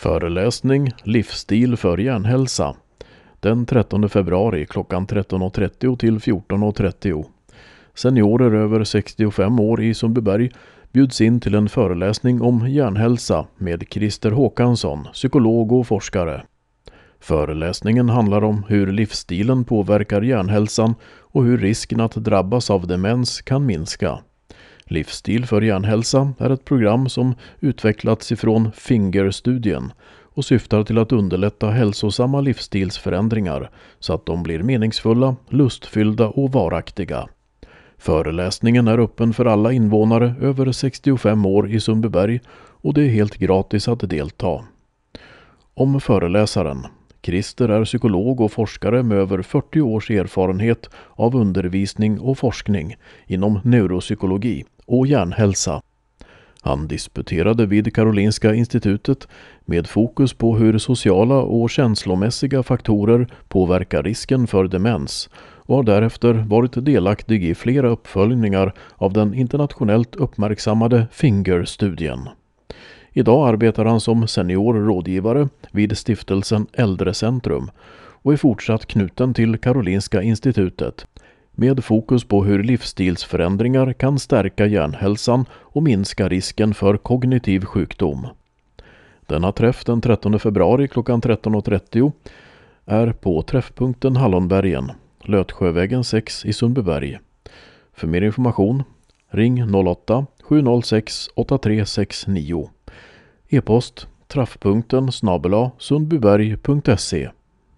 Föreläsning Livsstil för hjärnhälsa den 13 februari klockan 13.30 till 14.30. Seniorer över 65 år i Sundbyberg bjuds in till en föreläsning om hjärnhälsa med Christer Håkansson, psykolog och forskare. Föreläsningen handlar om hur livsstilen påverkar hjärnhälsan och hur risken att drabbas av demens kan minska. Livsstil för hjärnhälsa är ett program som utvecklats ifrån FINGER-studien och syftar till att underlätta hälsosamma livsstilsförändringar så att de blir meningsfulla, lustfyllda och varaktiga. Föreläsningen är öppen för alla invånare över 65 år i Sundbyberg och det är helt gratis att delta. Om föreläsaren. Christer är psykolog och forskare med över 40 års erfarenhet av undervisning och forskning inom neuropsykologi och hjärnhälsa. Han disputerade vid Karolinska institutet med fokus på hur sociala och känslomässiga faktorer påverkar risken för demens och har därefter varit delaktig i flera uppföljningar av den internationellt uppmärksammade FINGER-studien. Idag arbetar han som senior rådgivare vid stiftelsen Äldrecentrum och är fortsatt knuten till Karolinska institutet med fokus på hur livsstilsförändringar kan stärka hjärnhälsan och minska risken för kognitiv sjukdom. Denna träff den 13 februari klockan 13.30 är på träffpunkten Hallonbergen, Lötsjövägen 6 i Sundbyberg. För mer information ring 08-706 8369. E-post traffpunkten @sundbyberg.se.